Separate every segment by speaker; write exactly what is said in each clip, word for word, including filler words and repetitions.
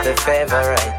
Speaker 1: a favorite.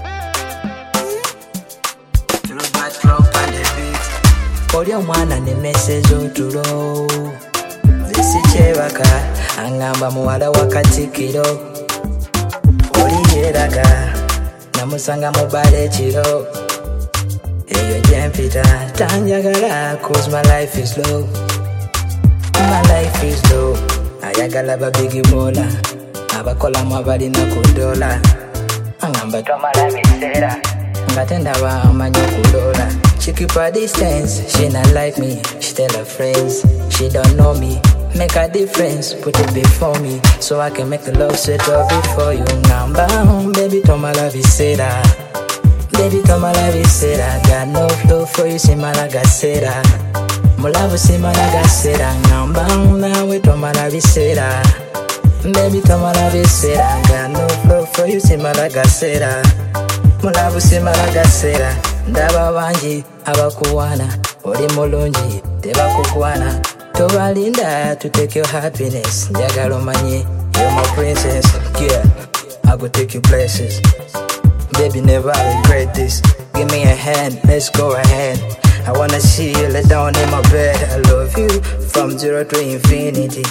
Speaker 1: Through bad drop on the beat. Oli omwana ne message otulo. Zisi chebaka angamba muwala wa Katikkiro. Oli yeraga namusanga mu bale kiro. Eyo jempita tanjagala cause my life is low. My life is low. Ayagala babigi bola abakola mu abalina ku dola. Angamba tomala biseera ngate ndaba amanyi okulola. She keep her distance, she not like me. She tell her friends, she don't know me. Make a difference, put it before me, so I can make the love settle before you. Ngamba, baby tomala biseera. Baby tomala biseera. Got no flow for you, simala gasera. Mulavu simala gasera. Ngamba, nawe tomala biseera. Baby tomala biseera. Got no flow for you, simala gasera. Mulavu simala gasera. Ndaba banji abakuwana oli mulungi tebakukwana. Tobalinda to take your happiness. Njagala omanye you're my princess. Yeah, I go take you places. Baby, never regret this. Give me a hand, let's go ahead. I wanna see you lay down in my bed. I love you from zero to infinity.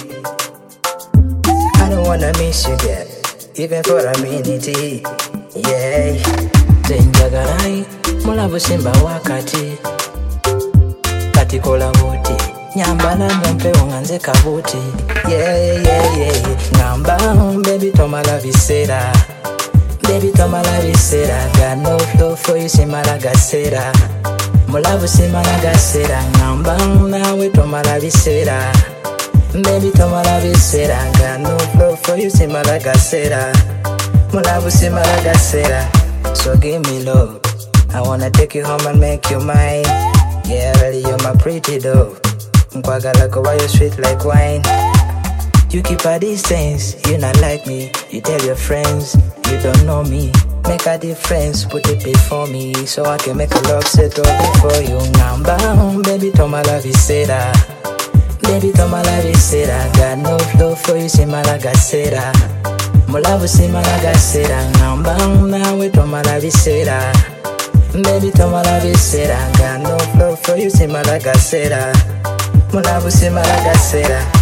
Speaker 1: I don't wanna miss you, girl, even for a minute. Yeah, tenjagarai mulavu simba wakati kati kola buti nyambala nyompe wanganze kabuti. Yeah, yeah, yeah. Ngamba, baby tomala biseera. Baby tomala biseera. Got no flow for you, simala gasera. Mulavu simala gasera. Ngamba, nawe tomala biseera. Baby tomala biseera. Got no flow for you, simala gasera. Mulavu simala gasera. So give me love, I wanna take you home and make you mine. Yeah, really you're my pretty dove. Nkwagala kuba you sweet like wine. You keep a distance, you not like me. You tell your friends, you don't know me. Make a difference, put it before me, so I can make a love settle before you. Ngamba, baby tomala biseera. Baby tomala biseera. Got no flow for you, simala gasera. Mulavu simala gasera. Ngamba, nawe tomala biseera. Baby tomala biseera. Got no flow for you, simala gasera. Mulavu simala gasera.